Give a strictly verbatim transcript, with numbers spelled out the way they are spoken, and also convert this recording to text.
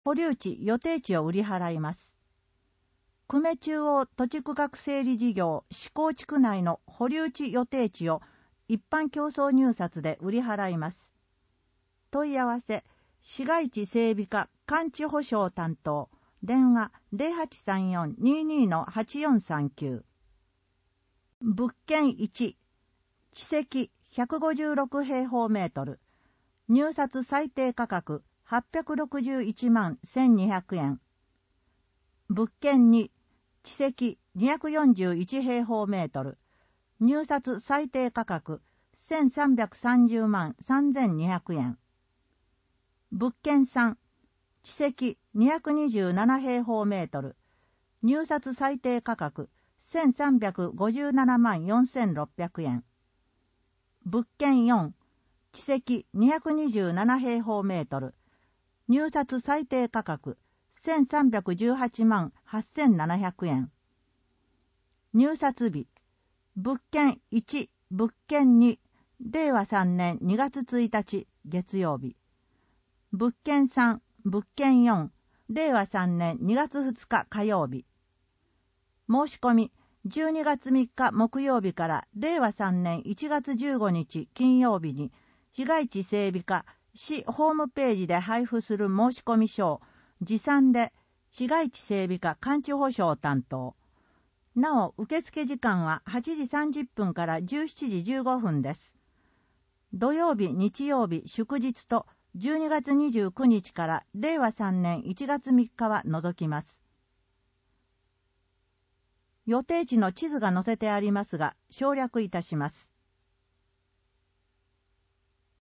保留地予定地を売り払います。久米中央土地区画整理事業施行地区内の保留地予定地を一般競争入札で売り払います。問い合わせ、市街地整備課管地保証担当、電話 ゼロはちさんよん にーにー はちよんさんきゅう。物件いち、地積ひゃくごじゅうろく平方メートル、入札最低価格はっぴゃくろくじゅういちまんせんにひゃくえん。物件に、地積にひゃくよんじゅういち平方メートル、入札最低価格せんさんびゃくさんじゅうまんさんぜんにひゃくえん。物件さん、地積にひゃくにじゅうなな平方メートル、入札最低価格せんさんびゃくごじゅうななまんよんせんろっぴゃくえん。物件よん、地積にひゃくにじゅうなな平方メートル、入札最低価格せんさんびゃくじゅうはちまんはっせんななひゃくえん。入札日、物件いち、物件に、れいわさんねんにがつついたち月曜日。物件さん、物件よん、れいわさんねんにがつふつか火曜日。申し込み、じゅうにがつみっか木曜日かられいわさんねんいちがつじゅうごにち金曜日に、市街地整備課市ホームページで配布する申し込み書を持参で市街地整備課管地保証担当。なお、受付時間ははちじさんじゅっぷんからじゅうしちじじゅうごふんです。土曜日、日曜日、祝日とじゅうにがつにじゅうくにちかられいわさんねんいちがつみっかは除きます。予定地の地図が載せてありますが、省略いたします。